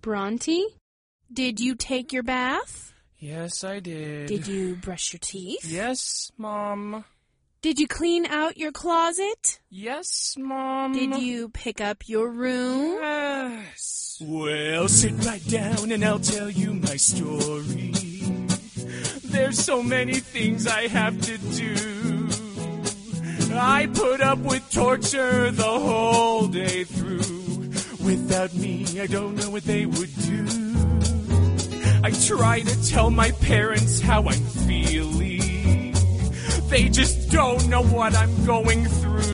Bronte, did you take your bath? Yes, I did. Did you brush your teeth? Yes, Mom. Did you clean out your closet? Yes, Mom. Did you pick up your room? Yes. Well, sit right down and I'll tell you my story. There's so many things I have to do. I put up with torture the whole day through. Without me, I don't know what they would do. I try to tell my parents how I'm feeling. They just don't know what I'm going through.